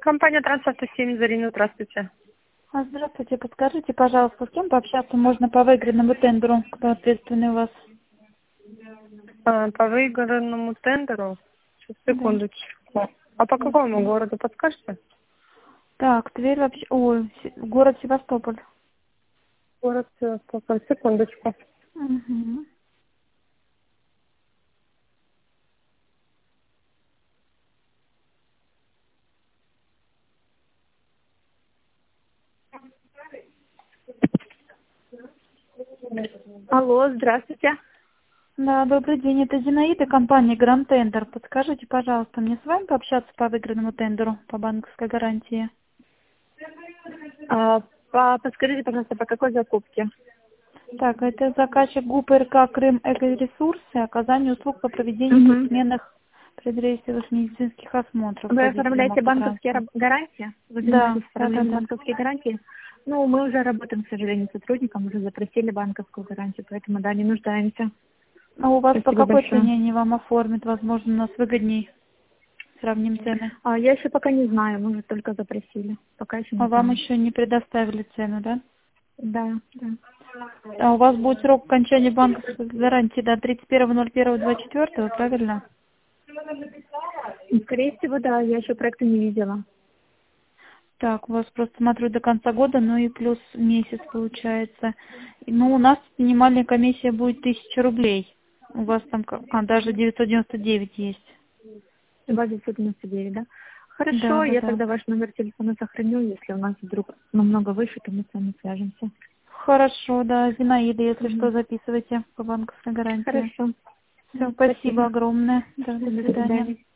Компания «Транспорт 7», Зарина, здравствуйте. Здравствуйте, подскажите, пожалуйста, с кем пообщаться можно по выигранному тендеру, кто ответственный у вас? По выигранному тендеру? Сейчас, Да. секундочку. А по какому городу подскажете? Так, Тверь вообще... Ой, город Севастополь. Город Севастополь. Секундочку. Угу. Алло, здравствуйте. Да, добрый день, это Зинаида, компания Гранд Тендер. Подскажите, пожалуйста, мне с вами пообщаться по выигранному тендеру по банковской гарантии? Подскажите, пожалуйста, по какой закупке? Так, это заказчик ГУП РК Крым Экоресурсы, оказание услуг по проведению Угу. двухсменных предрейсовых медицинских осмотров Вы водителям оформляете банковские автотранспорта. гарантии? Вы Да, занимаетесь да, да, оформлением да. банковских гарантий? Ну, мы уже работаем, к сожалению, с сотрудником, уже запросили банковскую гарантию, поэтому, да, не нуждаемся. А у вас по Спасибо какой большое. цене они вам оформят? Возможно, у нас выгодней. Сравним цены. Я еще пока не знаю, мы уже только запросили. Пока еще не А вам знаю. еще не предоставили цену, да? Да, да. А у вас будет срок окончания банковской гарантии до 31.01.24, правильно? Скорее всего, да, я еще проекта не видела. Так, у вас просто смотрю до конца года, ну и плюс месяц получается. Ну, у нас минимальная комиссия будет 1000 рублей. У вас там даже 999 есть. 299, да? Да, Хорошо, да, я да. тогда ваш номер телефона сохраню. Если у нас вдруг намного выше, то мы с вами свяжемся. Хорошо, да, Зинаида, если Мгм. что, записывайте по банковской гарантии. Хорошо. Все, Спасибо. спасибо огромное. Да, до До свидания. свидания.